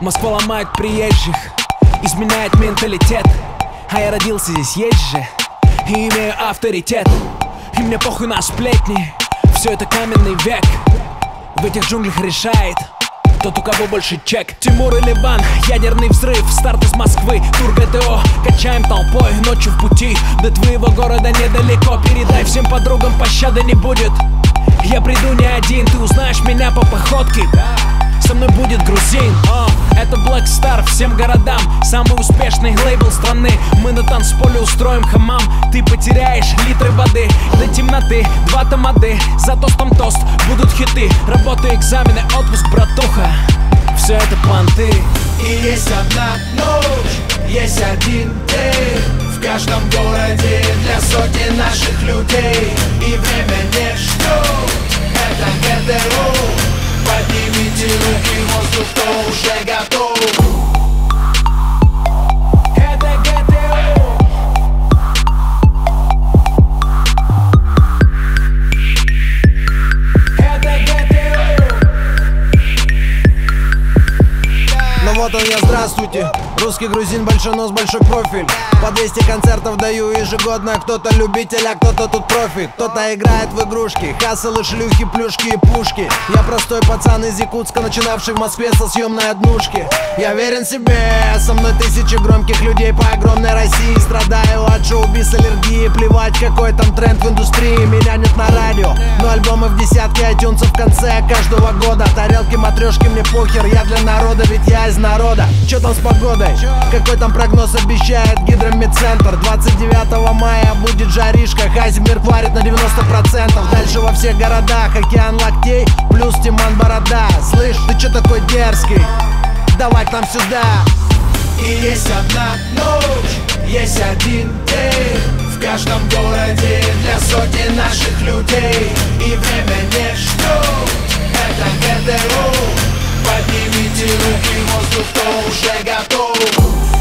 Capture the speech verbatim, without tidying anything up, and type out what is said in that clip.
Москва ломает приезжих, изменяет менталитет. А я родился здесь, есть же, и имею авторитет. И мне похуй на сплетни, все это каменный век. В этих джунглях решает тот, у кого больше чек. Тимур и Ливан, ядерный взрыв, старт из Москвы, тур ГТО. Качаем толпой, ночью в пути, до твоего города недалеко. Передай всем подругам, пощады не будет. Я приду не один, ты узнаешь меня по походке. Со мной будет грузин, о, это Black Star всем городам. Самый успешный лейбл страны. Мы на танцполе устроим хамам. Ты потеряешь литры воды до темноты, два тамады. За тостом тост, будут хиты. Работа, экзамены, отпуск, братуха. Все это понты. И есть одна ночь, есть один день в каждом городе для сотни наших людей. И время не ждет, это ГТО. Поднимите руки в воздух, кто уже готов. Это ГТО. Это ГТО. Ну вот он я, здравствуйте. Русский грузин, большой нос, большой профиль. По двести концертов даю ежегодно. Кто-то любитель, а кто-то тут профи. Кто-то играет в игрушки, хасселы, шлюхи, плюшки и пушки. Я простой пацан из Якутска, начинавший в Москве со съемной однушки. Я верен себе, со мной тысячи громких людей по огромной России. Страдаю от шоу-биз, аллергии, плевать какой там тренд в индустрии. Меня нет на радио, но альбомы в десятке айтюнсов в конце каждого года. Тарелки, матрешки, мне похер, я для народа, ведь я из народа. Чё там с погодой? Какой там прогноз обещает гидромедцентр? Двадцать девятого мая будет жаришка, Хайзенберг варит на девяносто процентов. Дальше во всех городах океан локтей, плюс Тиман Борода. Слышь, ты чё такой дерзкий? Давай к нам сюда. И есть одна ночь, есть один день в каждом городе для сотни наших людей. И время не ждет, это ГТО. Поднимите руки в воздух, кто уже готов.